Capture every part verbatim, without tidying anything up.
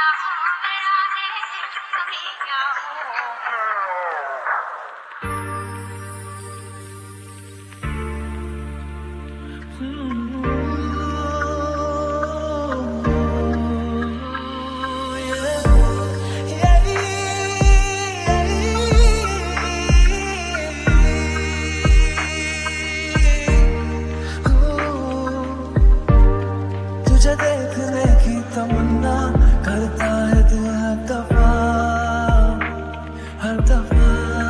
हो गया है, हमें क्या हो तुझे देखने की तमन्ना करता है दिल हर दफा, हर दफा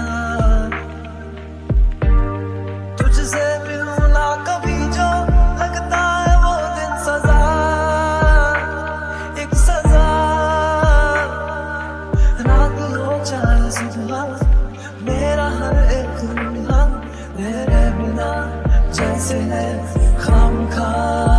तुझसे मिलूं ना कभी जो लगता है वो दिन सजा, एक सजा। रात हो चाहे सुबह मेरा हर एक लम्हा तेरे बिना जैसे है खामखा।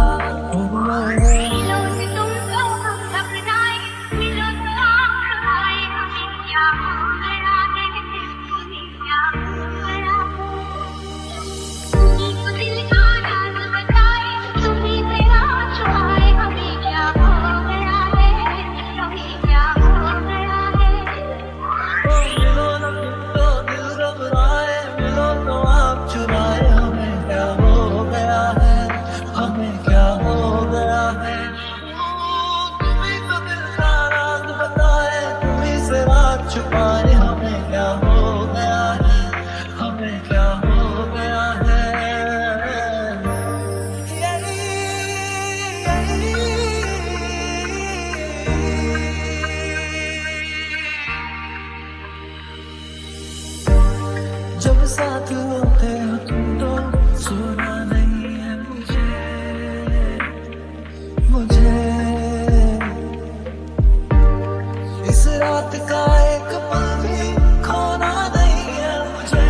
मिलो से तुमको हम घबराए, मिलो तो आप आए, हमें क्या हो गया है, हमें क्या हो गया है। तुम्हीं को दिल का राज बताए, तुम्हीं से राज छुपाए, हमें क्या हो गया है, हमें क्या हो गया है। मिलो ना मिलो दिल घबराए, मिलो तो आप चुराए, हमें क्या हो गया है, हमें क्या हो गया है। तुम्हीं तो दिल का राज बताए, तुम्हीं से राज छुपाए, हमें क्या हो गया है, हमें क्या हो गया है। जब साथ होते हो तुम तो सोना नहीं है मुझे, मुझे इस रात का एक पल भी खोना नहीं है मुझे,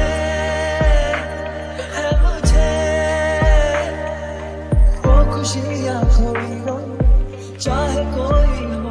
है मुझे। वो खुशी या कोई गम चाहे कोई हो